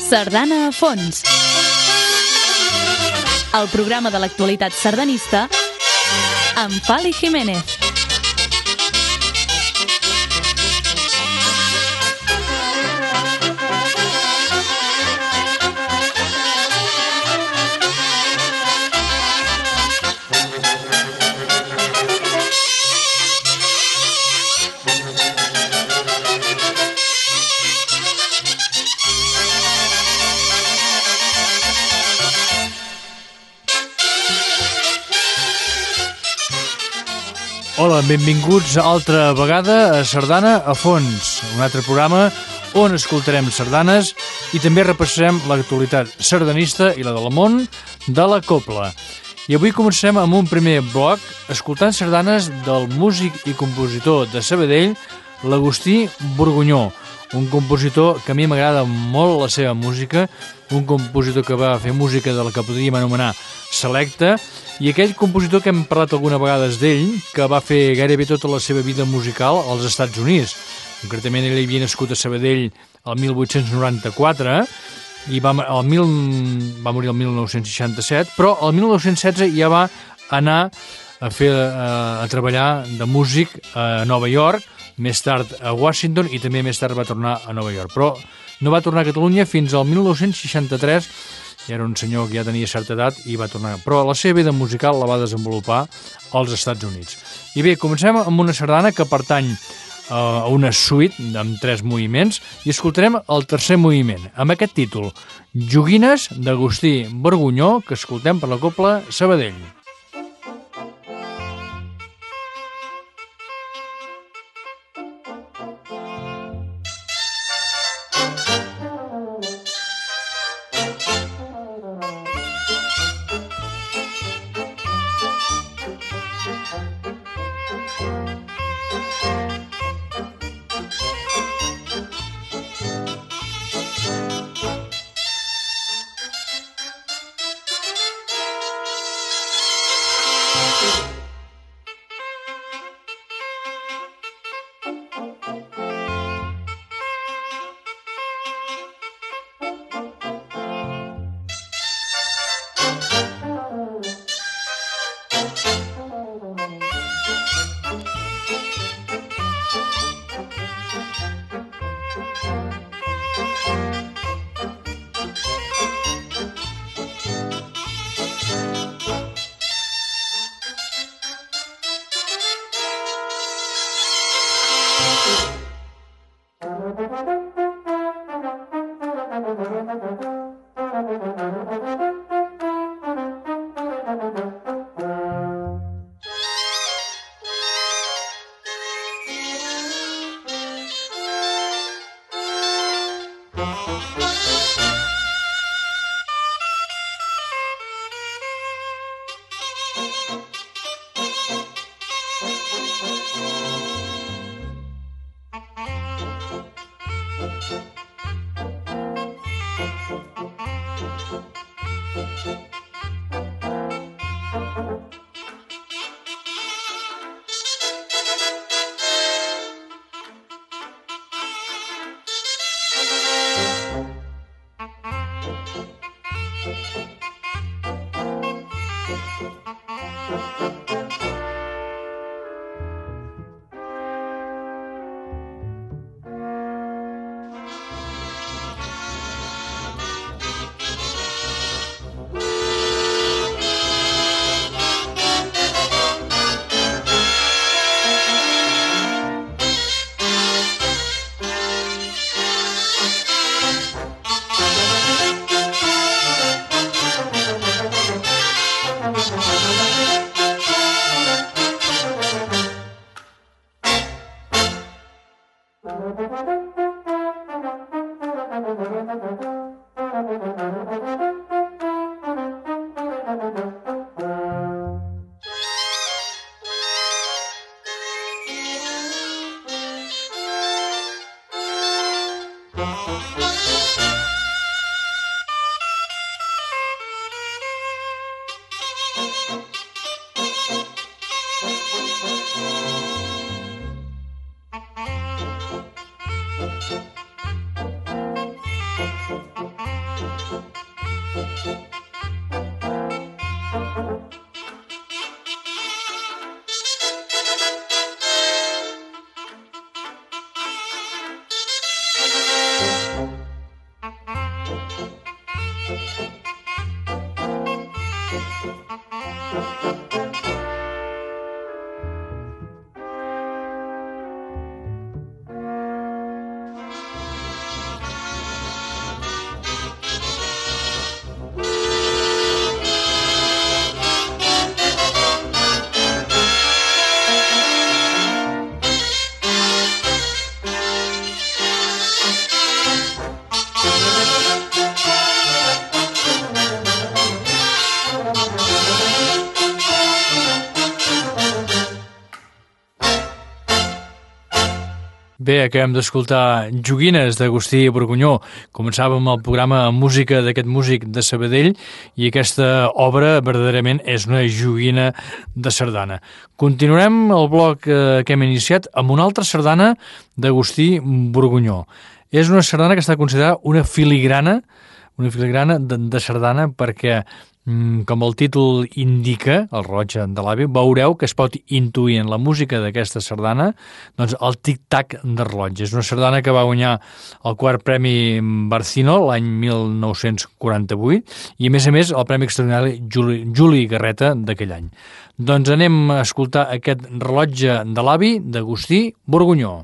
Sardana a fons. El programa de l'actualitat sardanista amb Fali Jiménez. Hola, benvinguts altra vegada a Sardana a fons, un altre programa on escoltarem sardanes i també repassarem l'actualitat sardanista i la del món de la copla. I avui comencem amb un primer bloc escoltant sardanes del músic i compositor de Sabadell, l'Agustí Borgunyó, un compositor que a mi m'agrada molt la seva música, un compositor que va fer música de la que podríem anomenar selecta, i aquell compositor que hem parlat alguna vegades d'ell, que va fer gairebé tota la seva vida musical als Estats Units. Concretament, ell havia nascut a Sabadell el 1894 i va morir el 1967, però el 1916 ja va anar a treballar de músic a Nova York, més tard a Washington i també més tard va tornar a Nova York. Però no va tornar a Catalunya fins al 1963, i era un senyor que ja tenia certa edat i va tornar. Però la seva vida musical la va desenvolupar als Estats Units. I bé, comencem amb una sardana que pertany a una suite amb 3 moviments i escoltarem el tercer moviment, amb aquest títol, Joguines d'Agustí Borgunyó, que escoltem per la copla Sabadell. Bé, acabem d'escoltar Joguines d'Agustí Borgunyó. Començàvem el programa amb música d'aquest músic de Sabadell i aquesta obra verdaderament és una joguina de sardana. Continuarem el bloc que hem iniciat amb una altra sardana d'Agustí Borgunyó. És una sardana que està considerada una filigrana de sardana perquè, com el títol indica, el rellotge de l'avi, veureu que es pot intuir en la música d'aquesta sardana doncs, el tic-tac de rellotge. És una sardana que va guanyar el quart Premi Barcino l'any 1948 i, a més, el Premi Extraordinari Juli Garreta d'aquell any. Doncs anem a escoltar aquest rellotge de l'avi d'Agustí Borgunyó.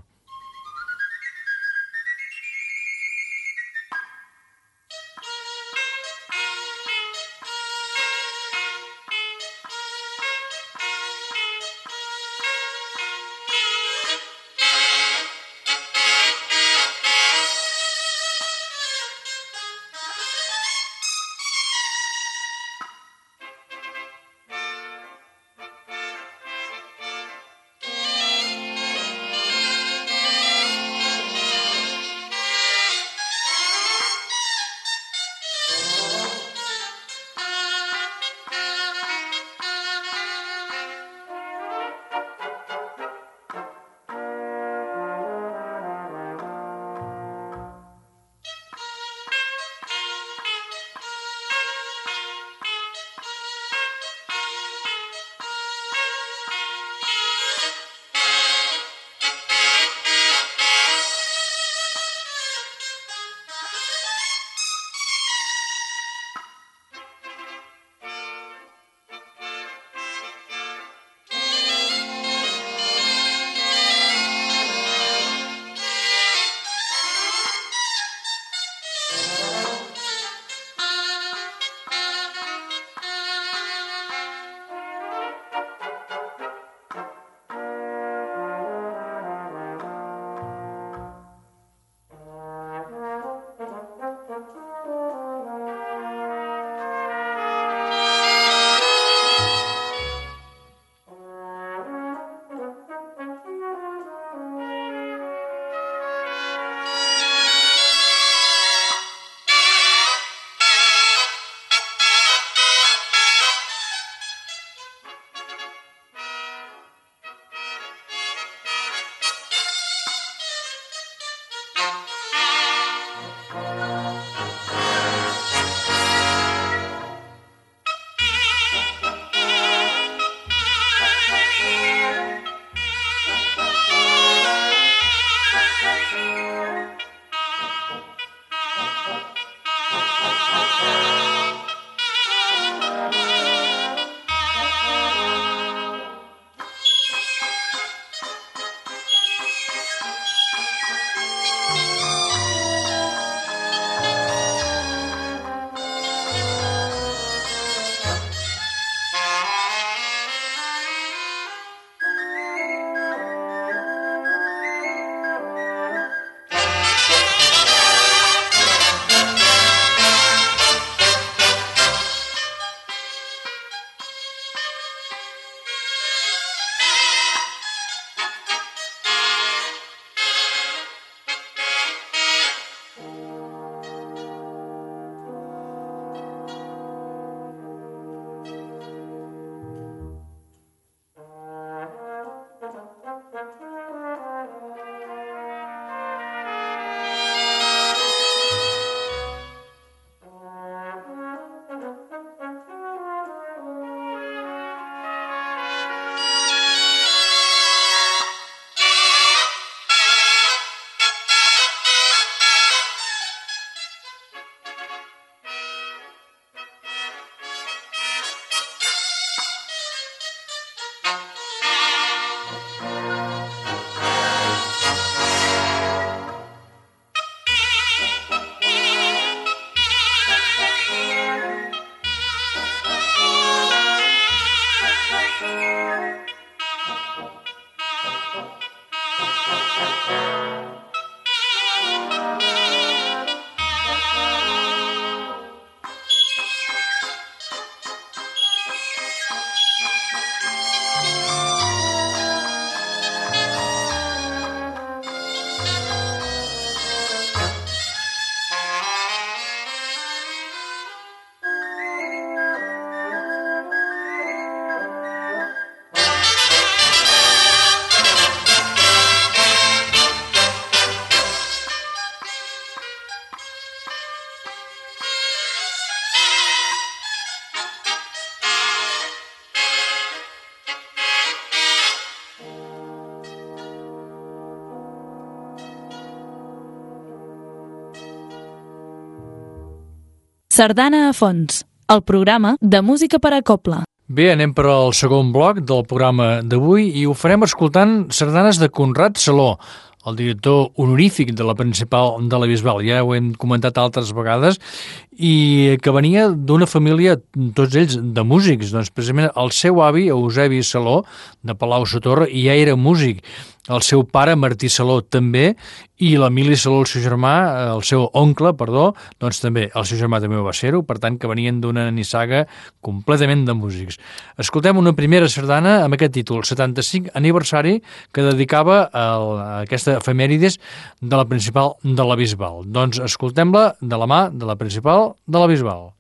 Sardana a fons, el programa de música per a cobla. Bé, anem per al segon bloc del programa d'avui i ho farem escoltant sardanes de Conrad Saló, el director honorífic de la Principal de la Bisbal. Ja ho hem comentat altres vegades, i que venia d'una família, tots ells, de músics. Doncs precisament el seu avi, Eusebi Saló, de Palau-sator, ja era músic. El seu pare, Martí Saló, també, i l'Emili Saló, el seu germà, el seu oncle, perdó, doncs també, el seu germà també ho va ser-ho, per tant que venien d'una nissaga completament de músics. Escoltem una primera sardana amb aquest títol, 75 aniversari, que dedicava a aquesta efemèrides de la Principal de la Bisbal. Doncs escoltem-la de la mà de la Principal de la Bisbal.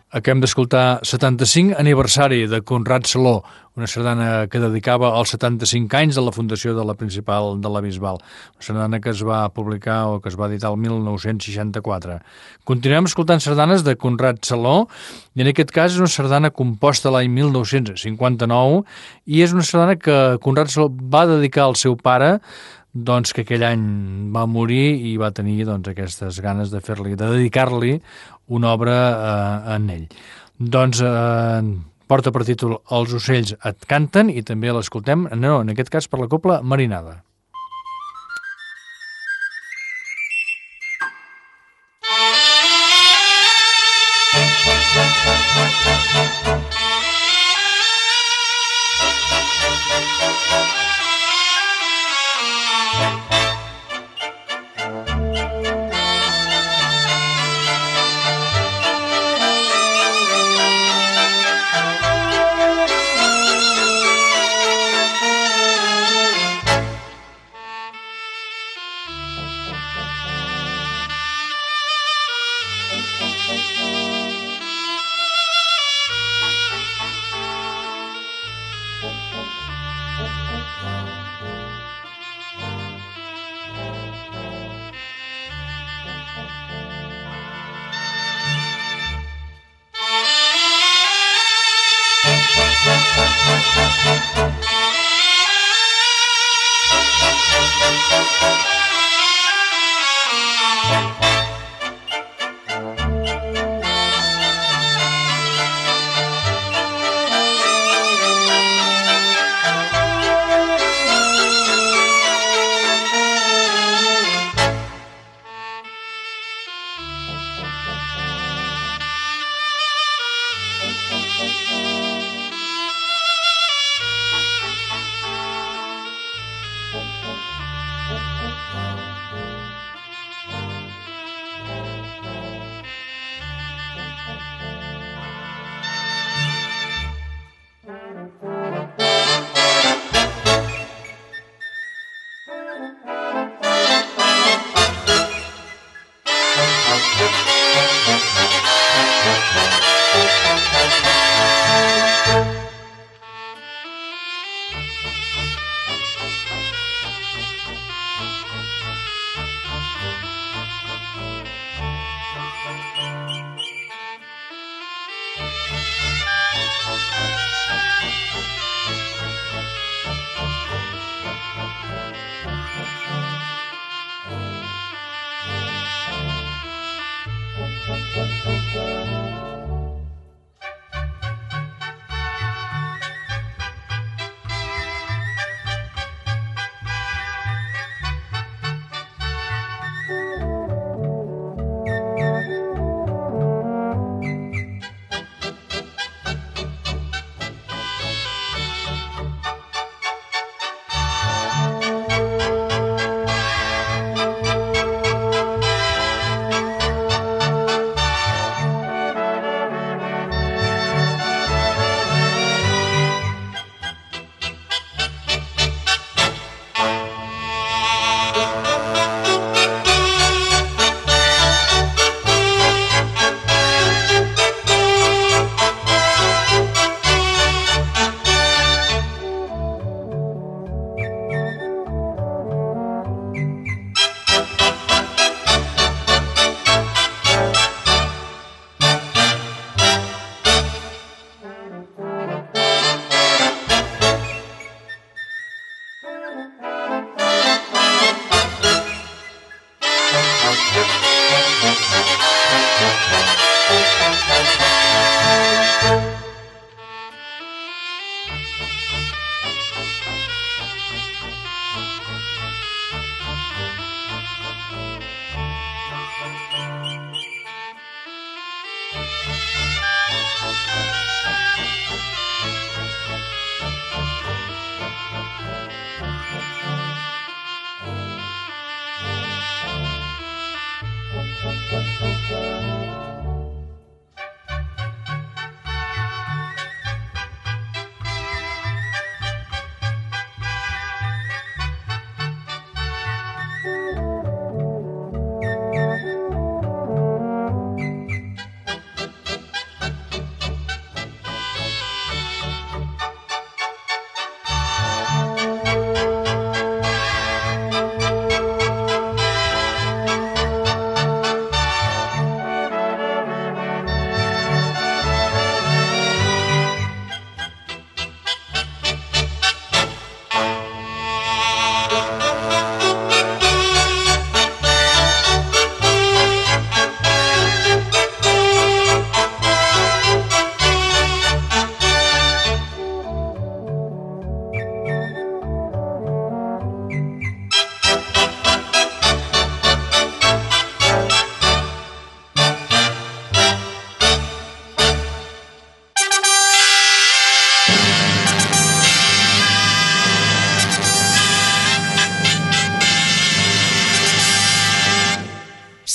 Acabem d'escoltar 75 aniversari de Conrad Saló, una sardana que dedicava als 75 anys de la fundació de la Principal de la Bisbal, una sardana que es va publicar o que es va editar el 1964. Continuem escoltant sardanes de Conrad Saló, i en aquest cas és una sardana composta l'any 1959, i és una sardana que Conrad Saló va dedicar al seu pare, doncs que aquell any va morir i va tenir aquestes ganes de dedicar-li una obra en ell. Doncs porta per títol Els ocells et canten, i també l'escoltem, en aquest cas per la cobla Marinada.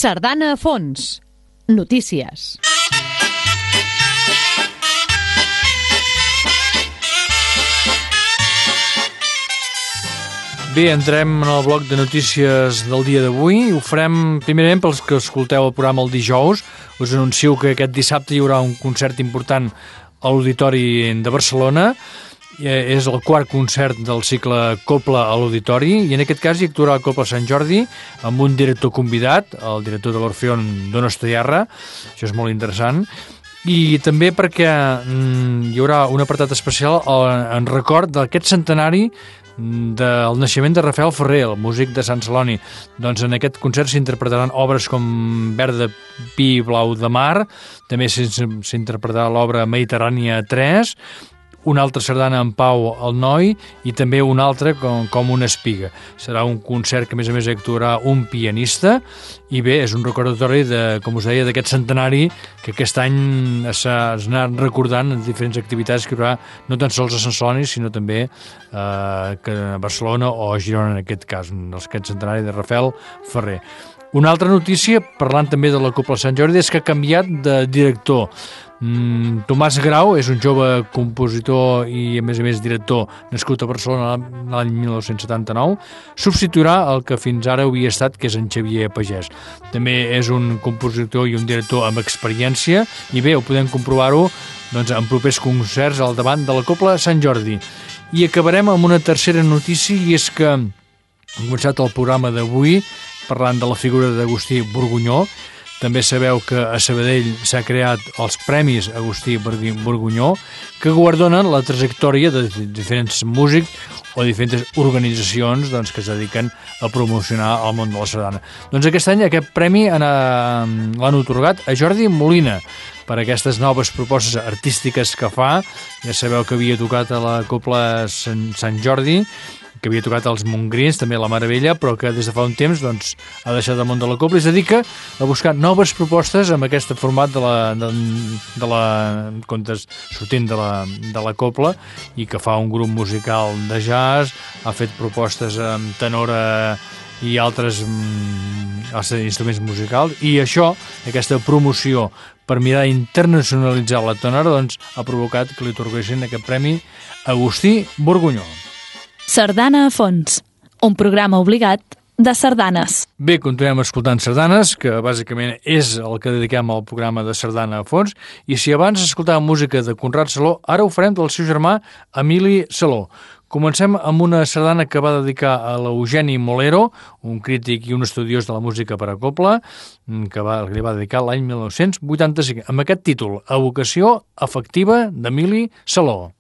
Sardana a fons. Notícies. Bé, entrem en el bloc de notícies del dia d'avui. Ho farem primerament pels que escolteu el programa el dijous. Us anuncio que aquest dissabte hi haurà un concert important a l'Auditori de Barcelona. És el quart concert del cicle Copla a l'Auditori i en aquest cas hi actuarà el Copla Sant Jordi amb un director convidat, el director de l'Orfeón Donostiarra. Això és molt interessant. I també perquè hi haurà un apartat especial en record d'aquest centenari del naixement de Rafael Ferrer, el músic de Sant Celoni. Doncs en aquest concert s'interpretaran obres com Verd de Pi Blau de Mar, també s'interpretarà l'obra Mediterrània 3, una altra sardana en Pau al Noi i també una altra com una espiga. Serà un concert que a més actuarà un pianista i bé, és un recordatori com us deia, d'aquest centenari que aquest any s'ha anat recordant en diferents activitats que hi haurà no tan sols a Sant Celoni sinó també a Barcelona o a Girona en aquest cas, aquest centenari de Rafael Ferrer. Una altra notícia, parlant també de la Copla Sant Jordi, és que ha canviat de director. Tomàs Grau és un jove compositor i a més director nascut a Barcelona l'any 1979, substituirà el que fins ara havia estat, que és en Xavier Pagès. També és un compositor i un director amb experiència i bé, ho podem comprovar-ho en propers concerts al davant de la Copla Sant Jordi. I acabarem amb una tercera notícia i és que hem començat el programa d'avui parlant de la figura d'Agustí Borgunyó. També sabeu que a Sabadell s'ha creat els Premis Agustí Borgunyó, que guardonen la trajectòria de diferents músics o diferents organitzacions que es dediquen a promocionar el món de la sardana. Doncs aquest any aquest premi l'han atorgat a Jordi Molina per aquestes noves propostes artístiques que fa. Ja sabeu que havia tocat a la Copla Sant Jordi, que havia tocat als Montgrins, també a la Meravella, però que des de fa un temps ha deixat el món de la Copla i es dedica a buscar noves propostes amb aquest format de la contes sortint de la Copla i que fa un grup musical de jazz, ha fet propostes amb tenora i altres instruments musicals i això, aquesta promoció per mirar d'internacionalitzar la tenora, ha provocat que li atorguessin aquest premi Agustí Borgunyó. Sardana a fons, un programa obligat de sardanes. Bé, continuem escoltant sardanes, que bàsicament és el que dediquem al programa de Sardana a fons, i si abans escoltàvem música de Conrad Saló, ara ho farem del seu germà Emili Saló. Comencem amb una sardana que va dedicar a l'Eugeni Molero, un crític i un estudiós de la música per a copla, que li va dedicar l'any 1985, amb aquest títol, Evocació afectiva d'Emili Saló.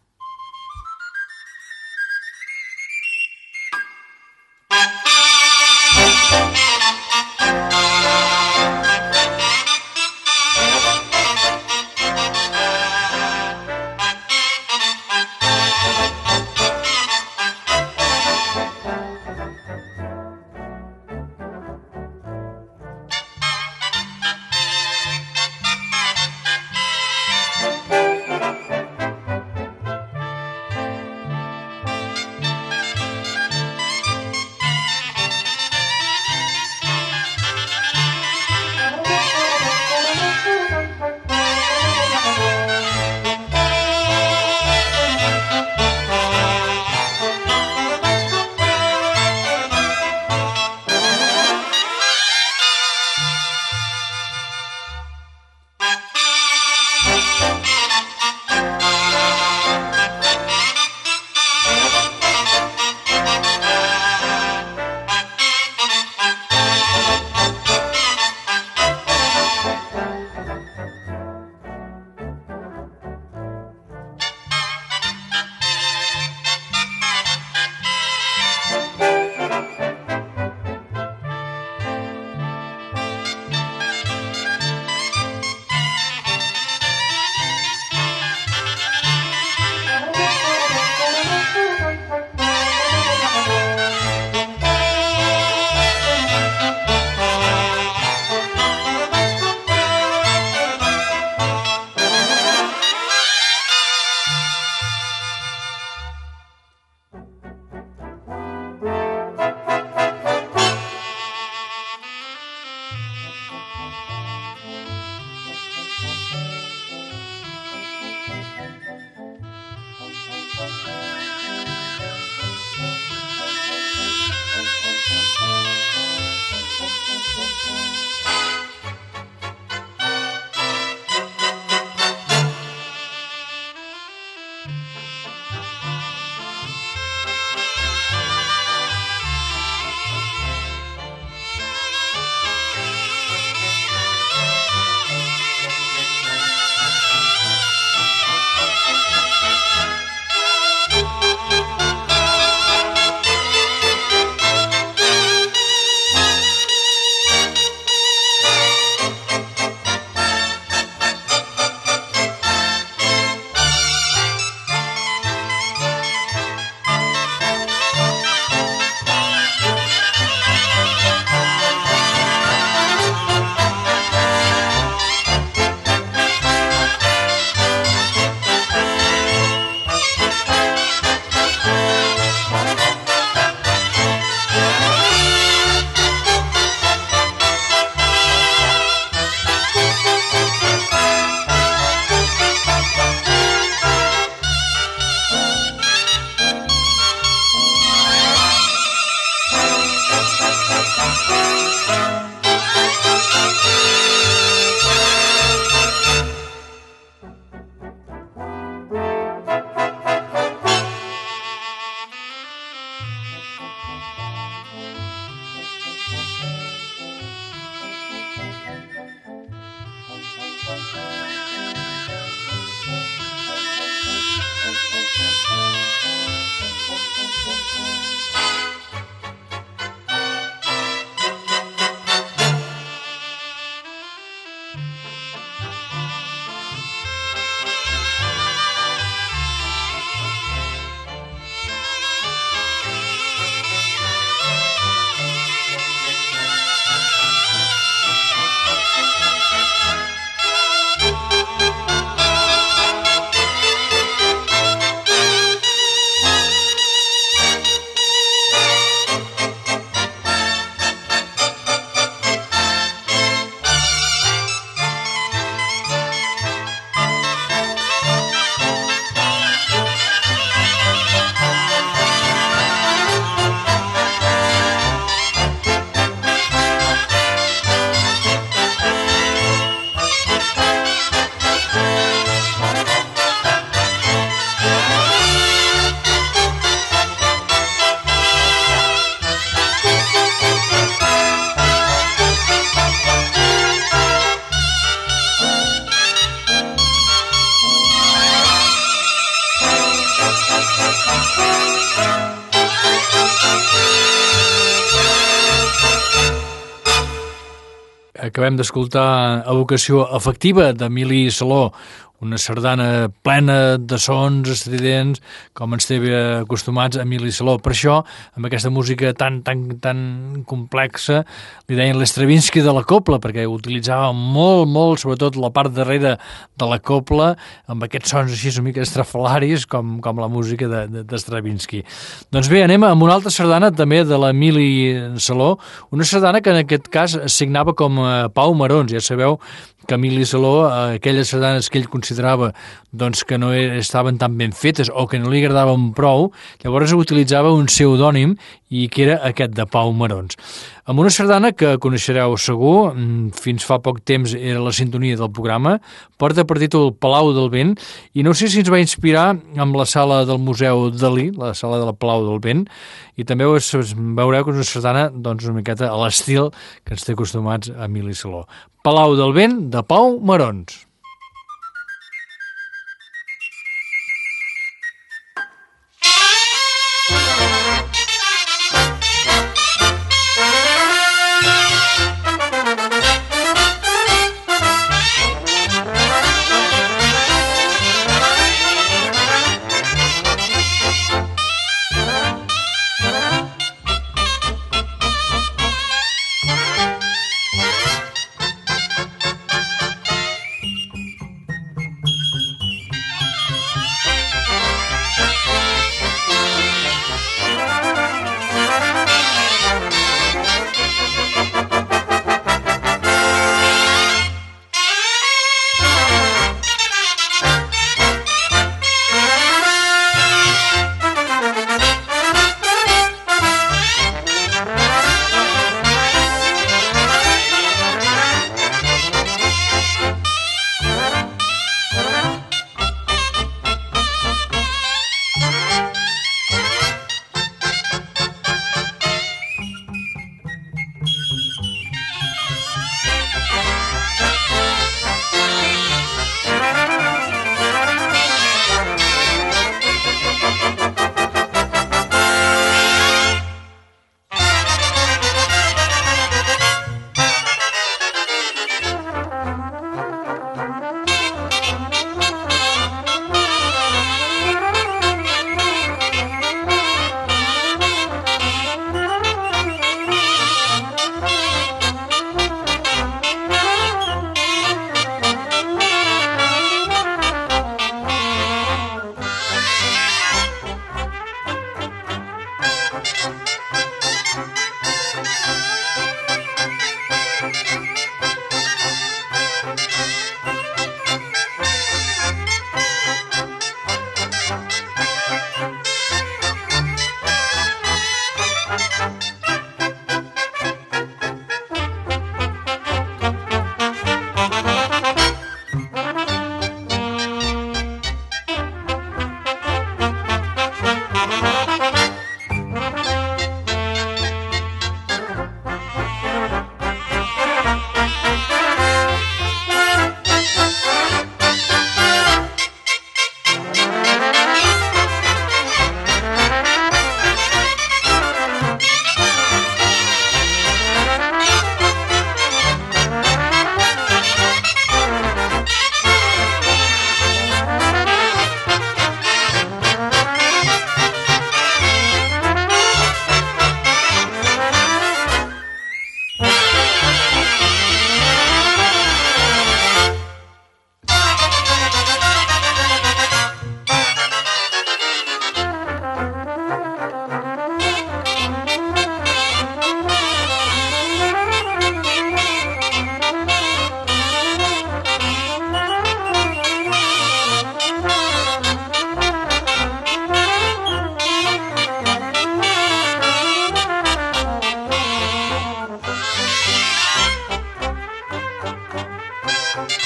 Acabem d'escoltar Evocació afectiva d'Emili Saló, una sardana plena de sons estridents, com ens té bé acostumats a Emili Saló. Per això, amb aquesta música tan complexa, li deien l'Stravinsky de la copla, perquè utilitzava molt, sobretot la part darrere de la copla, amb aquests sons així una mica estrafalaris, com la música d'Stravinsky. Doncs bé, anem amb una altra sardana, també de l'Emili Saló, una sardana que en aquest cas es signava com Pau Marons. Ja sabeu que Emili Saló, aquelles sardanes que ell considerava doncs, que no estaven tan ben fetes o que no li agradaven prou, llavors utilitzava un pseudònim i que era aquest de Pau Marons. Amb una sardana que coneixereu segur, fins fa poc temps era la sintonia del programa, porta per títol Palau del Vent, i no sé si ens va inspirar amb la sala del Museu Dalí, la sala del Palau del Vent, i també veureu que és una sardana doncs, una miqueta a l'estil que ens té acostumats a Emili Saló. Palau del Vent, de Pau Marons.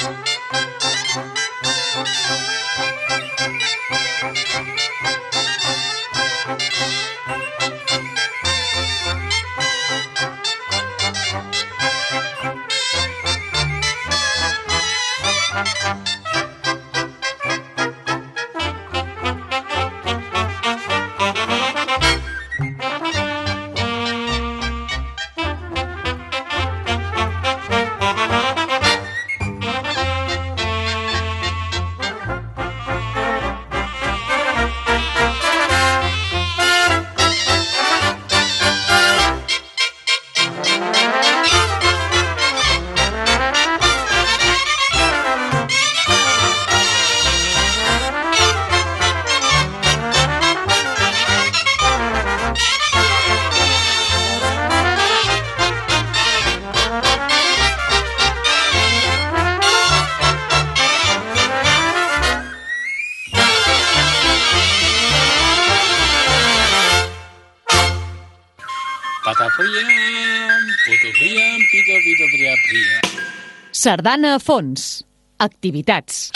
Sardana a fons. Activitats.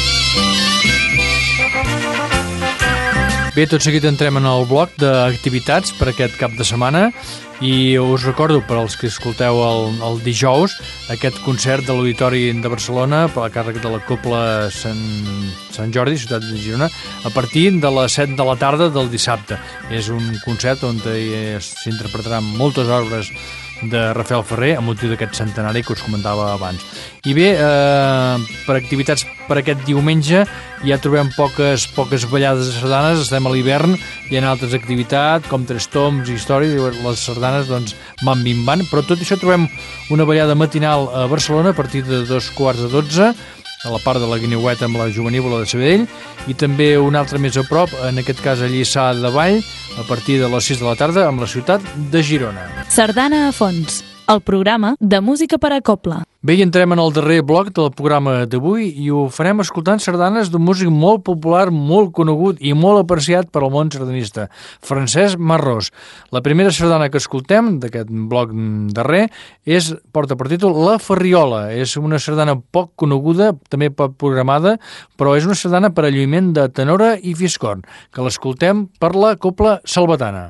Bé, tot seguit entrem en el bloc d'activitats per aquest cap de setmana i us recordo, per als que escolteu el dijous, aquest concert de l'Auditori de Barcelona per la càrrec de la Cobla Sant Jordi, ciutat de Girona, a partir de les 7 de la tarda del dissabte. És un concert on s'interpretaran moltes obres de Rafael Ferrer a motiu d'aquest centenari que us comentava abans. I bé, per activitats per aquest diumenge ja trobem poques ballades de sardanes, estem a l'hivern, hi ha altres activitats com tres toms, històries, i les sardanes doncs van minvant, però tot això trobem una ballada matinal a Barcelona a partir de 11:45, a la part de la Guineueta amb la Jovenívola de Sabadell, i també un altre més a prop, en aquest cas a Lliçà de Vall, a partir de les 6 de la tarda amb la ciutat de Girona. Sardana a fons, el programa de música per a cobla. Bé, i entrem en el darrer bloc del programa d'avui i ho farem escoltant sardanes d'un músic molt popular, molt conegut i molt apreciat per al món sardanista, Francesc Marrós. La primera sardana que escoltem d'aquest bloc darrer porta per títol La Ferriola. És una sardana poc coneguda, també poc programada, però és una sardana per a lluïment de tenora i fiscorn, que l'escoltem per la Cobla Salvatana.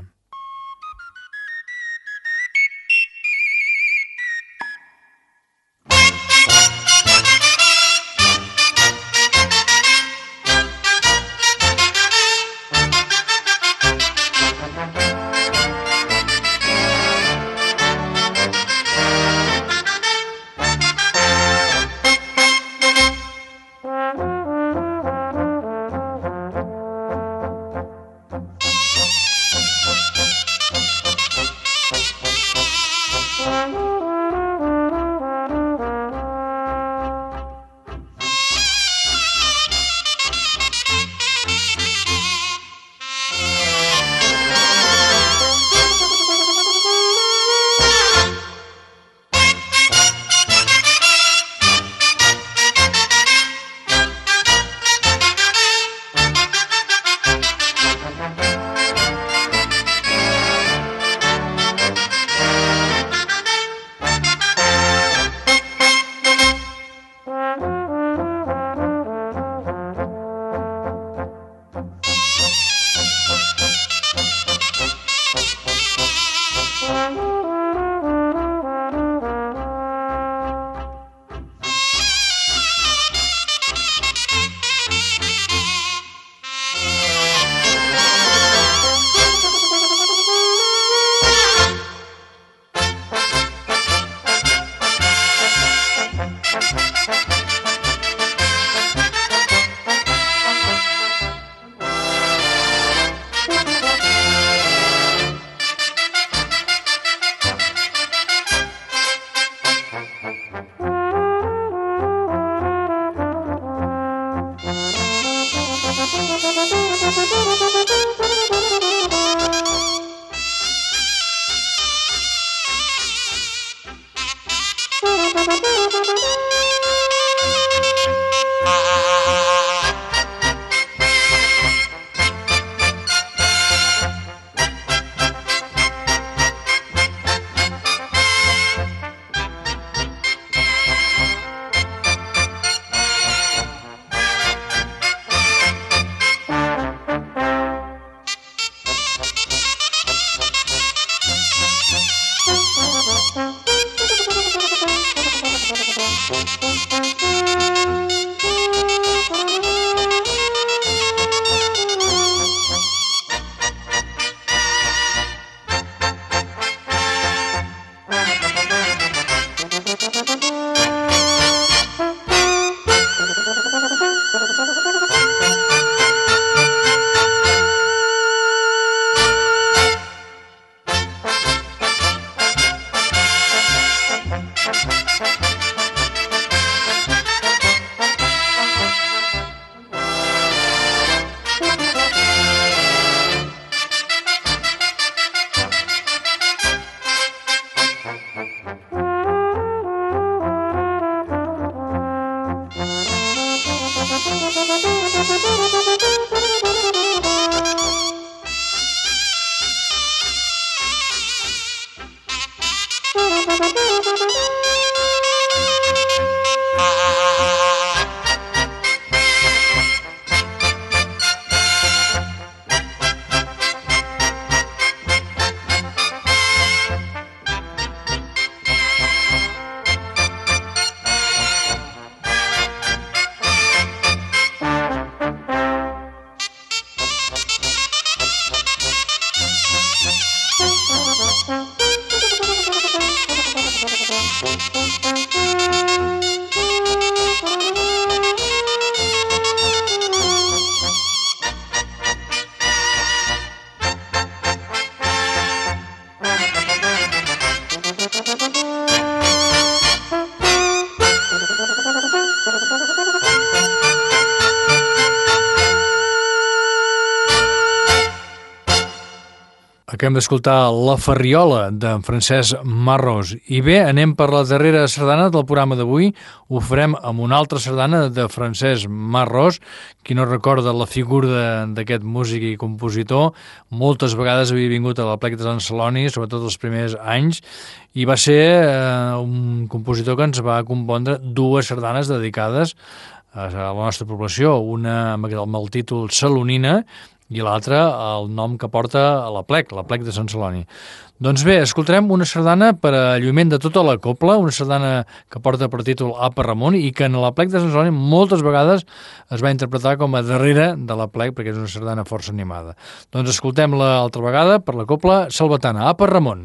Acabem d'escoltar La Ferriola d'en Francesc Marrós. I bé, anem per la darrera sardana del programa d'avui. Ho farem amb una altra sardana de Francesc Marrós. Qui no recorda la figura d'aquest músic i compositor, moltes vegades havia vingut a l'Aplec de Sant Celoni, sobretot els primers anys, i va ser un compositor que ens va compondre dues sardanes dedicades a la nostra població, una amb el títol Salonina i l'altra el nom que porta a l'Aplec de Sant Celoni. Doncs bé, escoltarem una sardana per a lluïment de tota la cobla, una sardana que porta per títol Apa Ramon i que en l'Aplec de Sant Celoni moltes vegades es va interpretar com a darrere de l'Aplec perquè és una sardana força animada. Doncs escoltem-la altra vegada per la cobla salvatana, Apa Ramon.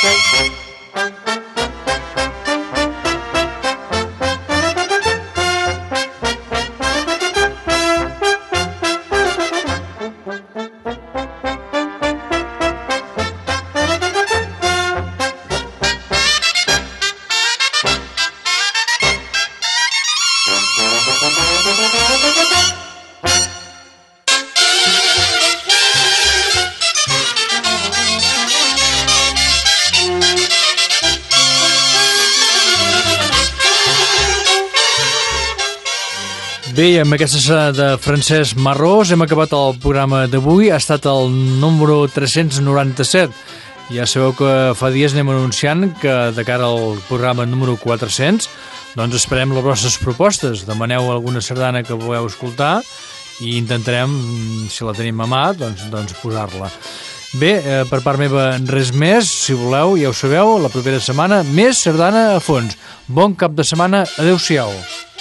Bé, amb aquesta sala de Francesc Marrós hem acabat el programa d'avui. Ha estat el número 397. Ja sabeu que fa dies anem anunciant que de cara al programa número 400 doncs esperem les vostres propostes. Demaneu alguna sardana que voleu escoltar i intentarem, si la tenim a mà, doncs posar-la. Bé, per part meva res més. Si voleu, ja ho sabeu, la propera setmana més sardana a fons. Bon cap de setmana. Adéu-siau.